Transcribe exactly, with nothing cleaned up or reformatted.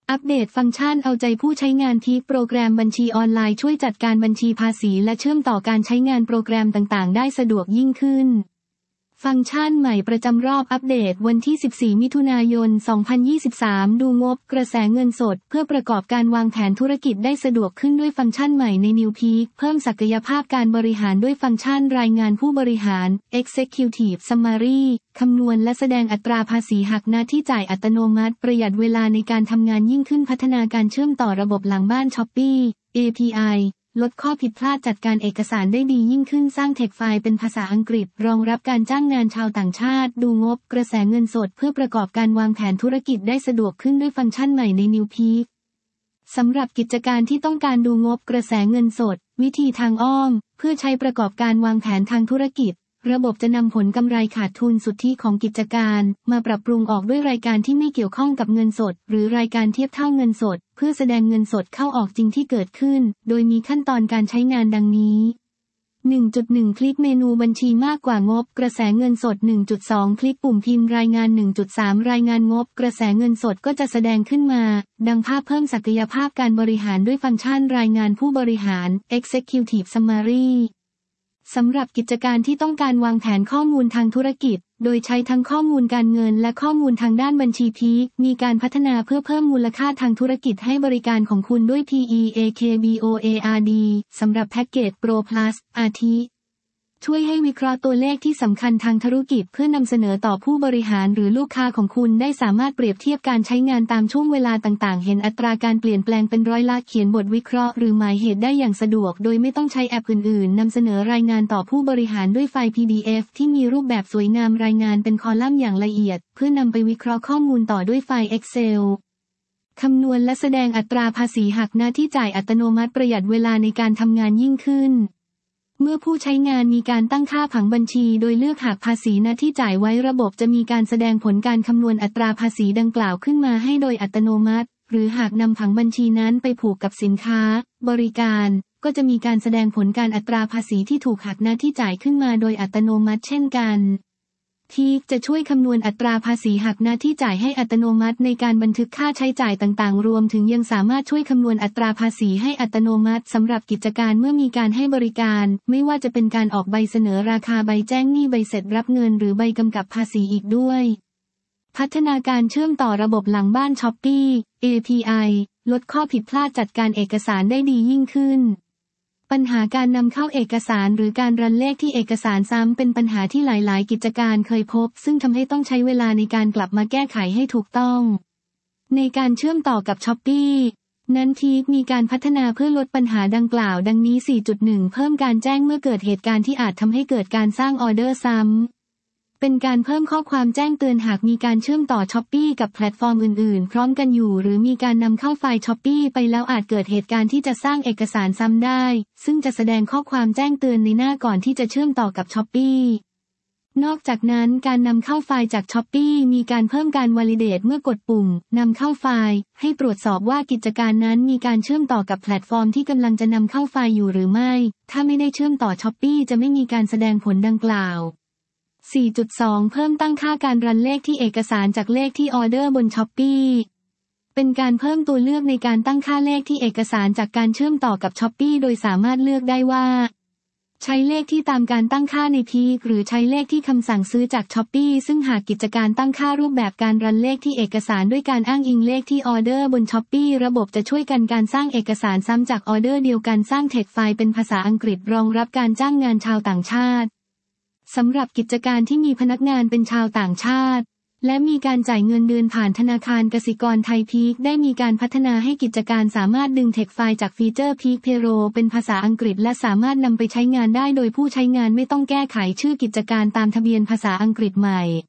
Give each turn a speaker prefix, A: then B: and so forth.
A: อัปเดตฟังก์ชันเอาใจผู้ใช้งานพีคโปรแกรมบัญชีออนไลน์ช่วยจัดการบัญชีภาษีและเชื่อมต่อการใช้งานโปรแกรมต่างๆได้สะดวกยิ่งขึ้นฟังก์ชันใหม่ประจำรอบอัปเดตวันที่สิบสี่มิถุนายนสองพันยี่สิบสามดูงบกระแสเงินสดเพื่อประกอบการวางแผนธุรกิจได้สะดวกขึ้นด้วยฟังก์ชันใหม่ใน New Peak เพิ่มศักยภาพการบริหารด้วยฟังก์ชันรายงานผู้บริหาร Executive Summary คำนวณและแสดงอัตราภาษีหักหน้าที่จ่ายอัตโนมัติประหยัดเวลาในการทำงานยิ่งขึ้นพัฒนาการเชื่อมต่อระบบหลังบ้าน Shopee เอ พี ไอลดข้อผิดพลาดจัดการเอกสารได้ดียิ่งขึ้นสร้างเทคไฟล์เป็นภาษาอังกฤษรองรับการจ้างงานชาวต่างชาติดูงบกระแสเงินสดเพื่อประกอบการวางแผนธุรกิจได้สะดวกขึ้นด้วยฟังก์ชันใหม่ใน New Peak สำหรับกิจการที่ต้องการดูงบกระแสเงินสดวิธีทางอ้อมเพื่อใช้ประกอบการวางแผนทางธุรกิจระบบจะนำผลกำไรขาดทุนสุทธิของกิจการมาปรับปรุงออกด้วยรายการที่ไม่เกี่ยวข้องกับเงินสดหรือรายการเทียบเท่าเงินสดเพื่อแสดงเงินสดเข้าออกจริงที่เกิดขึ้นโดยมีขั้นตอนการใช้งานดังนี้ หนึ่งจุดหนึ่ง คลิกเมนูบัญชีมากกว่างบกระแสเงินสด หนึ่งจุดสอง คลิกปุ่มพิมพ์รายงาน หนึ่งจุดสาม รายงานงบกระแสเงินสดก็จะแสดงขึ้นมาดังภาพเพิ่มศักยภาพการบริหารด้วยฟังก์ชันรายงานผู้บริหาร Executive Summaryสำหรับกิจการที่ต้องการวางแผนข้อมูลทางธุรกิจโดยใช้ทั้งข้อมูลการเงินและข้อมูลทางด้านบัญชีพีคมีการพัฒนาเพื่อเพิ่มมูลค่าทางธุรกิจให้บริการของคุณด้วย พี อี เอ เค บี โอ เอ อาร์ ดี สำหรับแพ็กเกจ Pro Plus อาทิช่วยให้วิเคราะห์ตัวเลขที่สำคัญทางธุรกิจเพื่อนำเสนอต่อผู้บริหารหรือลูกค้าของคุณได้สามารถเปรียบเทียบการใช้งานตามช่วงเวลาต่างๆเห็นอัตราการเปลี่ยนแปลงเป็นร้อยละเขียนบทวิเคราะห์หรือหมายเหตุได้อย่างสะดวกโดยไม่ต้องใช้แอปอื่นๆนำเสนอรายงานต่อผู้บริหารด้วยไฟล์ พี ดี เอฟ ที่มีรูปแบบสวยงามรายงานเป็นคอลัมน์อย่างละเอียดเพื่อนำไปวิเคราะห์ข้อมูลต่อด้วยไฟล์ Excel คำนวณและแสดงอัตราภาษีหักหน้าที่จ่ายอัตโนมัติประหยัดเวลาในการทำงานยิ่งขึ้นเมื่อผู้ใช้งานมีการตั้งค่าผังบัญชีโดยเลือกหักภาษีหน้าที่จ่ายไว้ระบบจะมีการแสดงผลการคำนวณอัตราภาษีดังกล่าวขึ้นมาให้โดยอัตโนมัติหรือหากนำผังบัญชีนั้นไปผูกกับสินค้าบริการก็จะมีการแสดงผลการอัตราภาษีที่ถูกหักหน้าที่จ่ายขึ้นมาโดยอัตโนมัติเช่นกันทีจะช่วยคำนวณอัตราภาษีหักหน้าที่จ่ายให้อัตโนมัติในการบันทึกค่าใช้จ่ายต่างๆรวมถึงยังสามารถช่วยคำนวณอัตราภาษีให้อัตโนมัติสำหรับกิจการเมื่อมีการให้บริการไม่ว่าจะเป็นการออกใบเสนอราคาใบแจ้งหนี้ใบเสร็จรับเงินหรือใบกำกับภาษีอีกด้วยพัฒนาการเชื่อมต่อระบบหลังบ้าน Shopee เอ พี ไอ ลดข้อผิดพลาดจัดการเอกสารได้ดียิ่งขึ้นปัญหาการนำเข้าเอกสารหรือการรันเลขที่เอกสารซ้ำเป็นปัญหาที่หลายๆกิจการเคยพบซึ่งทำให้ต้องใช้เวลาในการกลับมาแก้ไขให้ถูกต้องในการเชื่อมต่อกับ Shopee นั้นทีมีการพัฒนาเพื่อลดปัญหาดังกล่าวดังนี้ สี่จุดหนึ่ง เพิ่มการแจ้งเมื่อเกิดเหตุการณ์ที่อาจทำให้เกิดการสร้างออเดอร์ซ้ำเป็นการเพิ่มข้อความแจ้งเตือนหากมีการเชื่อมต่อ Shopee กับแพลตฟอร์มอื่นๆพร้อมกันอยู่หรือมีการนำเข้าไฟล์ Shopee ไปแล้วอาจเกิดเหตุการณ์ที่จะสร้างเอกสารซ้ำได้ซึ่งจะแสดงข้อความแจ้งเตือนในหน้าก่อนที่จะเชื่อมต่อกับ Shopee นอกจากนั้นการนำเข้าไฟล์จาก Shopee มีการเพิ่มการ validate เมื่อกดปุ่มนำเข้าไฟล์ให้ตรวจสอบว่ากิจการนั้นมีการเชื่อมต่อกับแพลตฟอร์มที่กำลังจะนำเข้าไฟล์อยู่หรือไม่ถ้าไม่ได้เชื่อมต่อ Shopee จะไม่มีการแสดงผลดังกล่าวสี่จุดสอง เพิ่มตั้งค่าการรันเลขที่เอกสารจากเลขที่ออเดอร์บน Shopee เป็นการเพิ่มตัวเลือกในการตั้งค่าเลขที่เอกสารจากการเชื่อมต่อกับ Shopee โดยสามารถเลือกได้ว่าใช้เลขที่ตามการตั้งค่าในพีคหรือใช้เลขที่คำสั่งซื้อจาก Shopee ซึ่งหากกิจการตั้งค่ารูปแบบการรันเลขที่เอกสารด้วยการอ้างอิงเลขที่ออเดอร์บน Shopee ระบบจะช่วยกันการสร้างเอกสารซ้ำจากออเดอร์เดียวกันสร้างเทคไฟล์เป็นภาษาอังกฤษรองรับการจ้างงานชาวต่างชาติสำหรับกิจการที่มีพนักงานเป็นชาวต่างชาติและมีการจ่ายเงินเดือนผ่านธนาคารกสิกรไทยพีคได้มีการพัฒนาให้กิจการสามารถดึงเทคไฟล์จากฟีเจอร์พีคเพโรเป็นภาษาอังกฤษและสามารถนำไปใช้งานได้โดยผู้ใช้งานไม่ต้องแก้ไขชื่อกิจการตามทะเบียนภาษาอังกฤษใหม่